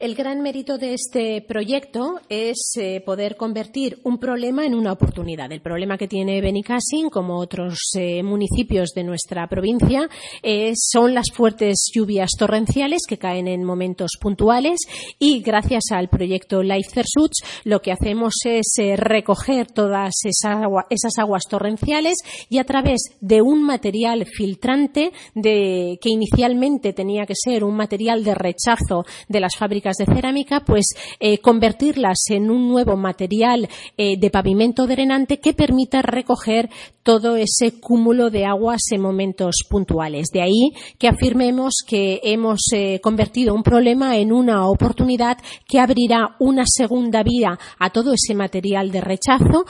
El gran mérito de este proyecto es poder convertir un problema en una oportunidad. El problema que tiene Benicàssim, como otros municipios de nuestra provincia, son las fuertes lluvias torrenciales que caen en momentos puntuales y gracias al proyecto Life Cersuts lo que hacemos es recoger todas esas aguas torrenciales y a través de un material filtrante que inicialmente tenía que ser un material de rechazo de las fábricas de cerámica, pues convertirlas en un nuevo material de pavimento drenante que permita recoger todo ese cúmulo de aguas en momentos puntuales. De ahí que afirmemos que hemos convertido un problema en una oportunidad que abrirá una segunda vía a todo ese material de rechazo